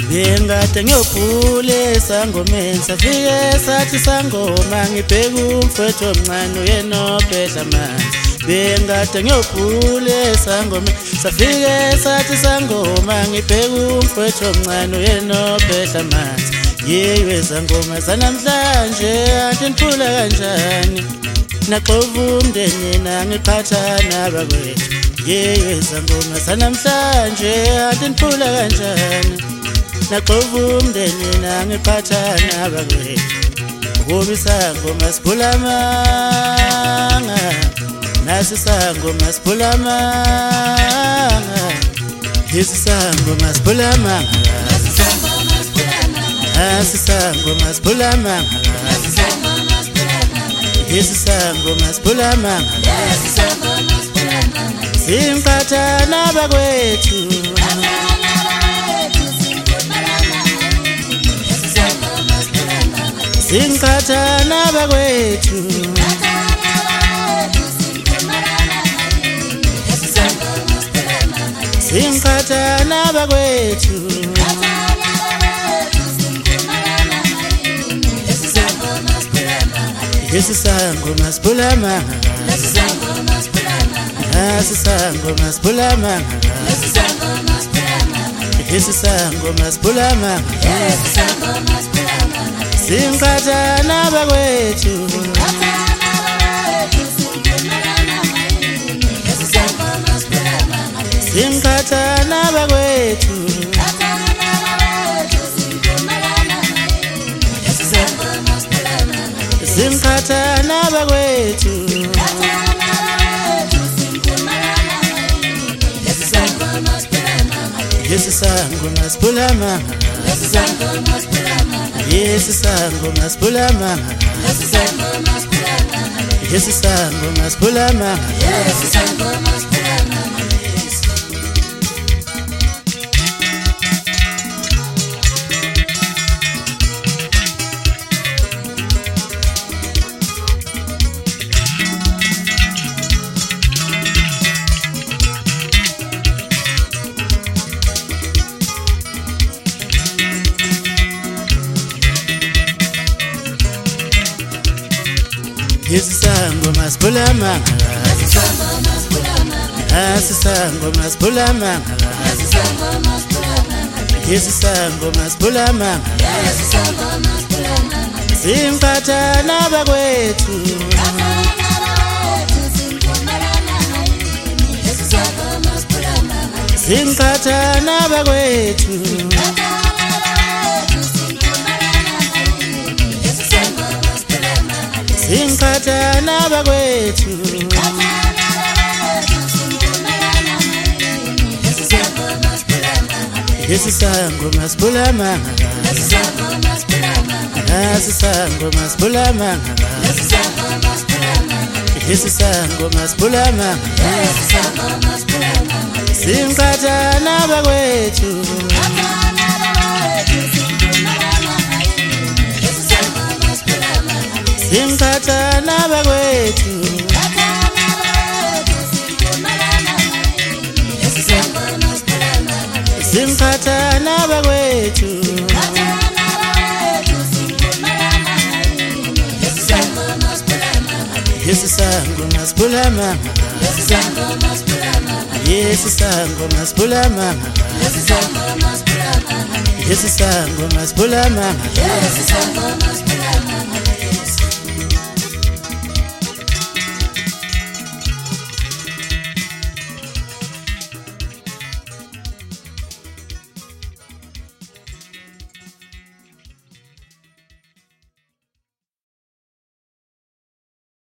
Bengade ngiyobhule sangomeni safike sathi sangoma ngibheka umfowethu omncane uyena obhedla amanzi. Bengade ngiyobhule sangomeni safike sathi sangoma ngibheka umfowethu omncane uyena obhedla amanzi. Yewe zangoma zanamhlanje anti niphula kanjani naxova umndeni nangiphatha nabakwethu. Yewe zangoma zanamhlanje anti niphula kanjani naxova umndeni nangiphatha nabakwethu. Kubi sangoma siphula amanga nasi sangoma siphula amanga. Yesi sangoma siphula amanga nasi sangoma siphula amanga. Yesi sangoma siphula amanga simphatha nabakwethu. Simphatha nabakwethu simphatha nabakwethu. Yesi sangoma siphula amanga nasi sangoma siphula amanga. Yesi sangoma siphula amanga simphatha nabakwethu. Simphatha nabakwethu simphatha nabakwethu. Yesi sangoma siphula amanga yesi sangoma siphula amanga. Yesi sangoma siphula amanga. Yesi sangoma siphula amanga nasi sangoma siphula amanga. Yesi sangoma siphula amanga simphatha nabakwethu. Simphatha nabakwethu simphatha nabakwethu. Yesi sangoma siphula amanga nasi sangoma siphula amanga. Yesi sangoma siphula amanga simphatha nabakwethu. Simphatha nabakwethu simphatha nabakwethu. Yesi sangoma siphula amanga yesi sangoma siphula amanga. Yesi sangoma siphula amanga